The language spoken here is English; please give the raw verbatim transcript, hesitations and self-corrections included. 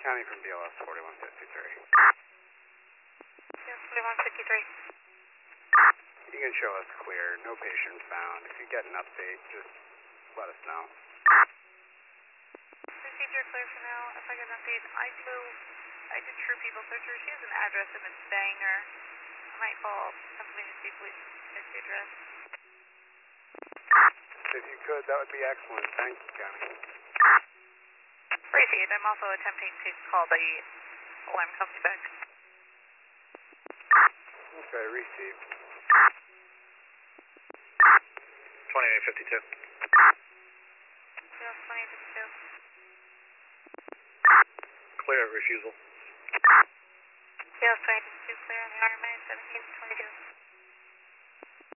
County from B L S forty-one fifty-three. B L S forty-one fifty-three. You can show us clear, no patient found. If you get an update, just let us know. Received your clear for now. If I get an update, I do, I did True People searcher. She has an address and it's Bangor. I might call Pennsylvania State Police to check the address. If you could, that would be excellent. Thank you, County. Appreciate it. I'm also attempting to call the alarm company back. Okay, received. twenty-eight fifty-two. Yes, twenty-eight fifty-two. Clear refusal. Yes, twenty-eight fifty-two, clear on the R M A, seventeen twenty-two.